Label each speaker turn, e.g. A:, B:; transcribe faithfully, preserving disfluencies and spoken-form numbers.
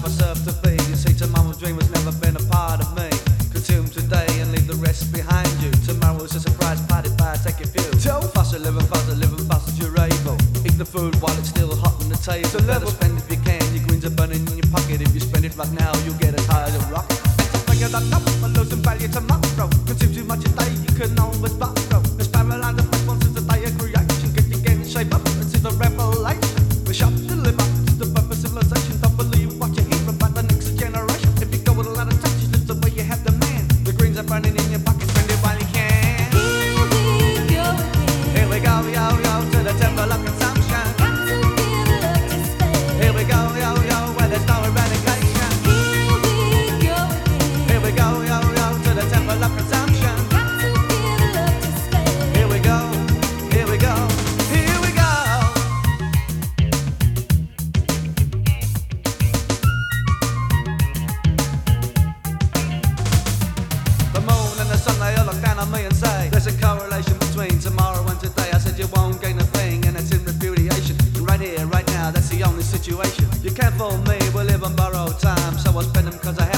A: myself to be. You see, tomorrow's dream has never been a part of me. Consume today and leave the rest behind you. Tomorrow's a surprise party by take a few. Tell faster, living faster, living fast as you're able. Eat the food while it's still hot on the table. So better spend if you can. Your greens are burning in your pocket. If you spend it right now, you'll get as high as a rock. And to bring it up, I'm losing value tomorrow. Consume too much today, you can always borrow. Let's paralyze the first one since the day of creation. Get your game in shape up, and see the revelation. We shop deliver to the purpose civilization. Don't believe what you hear about the next generation. If you go with a lot of touches, live the way you have demand. The greens are burning in your pocket, spend it while you can.
B: Here we go again.
A: Here we go, yo, yo, to the temple of consumption.
B: Got to give love to spend.
A: Here we go, yo, yo, where there's no eradication.
B: Here we go again.
A: Here we go, yo, yo, to the temple of consumption.
B: Got to give love to spend.
A: Here we go, here we go, here we go. The moon and the sun, they all look down on me and say there's a correlation between tomorrow and today. I said you won't gain a thing, and it's in repudiation. And right here, right now, that's the only situation. You can't fool me, we live on borrowed time, so I spend them cause I have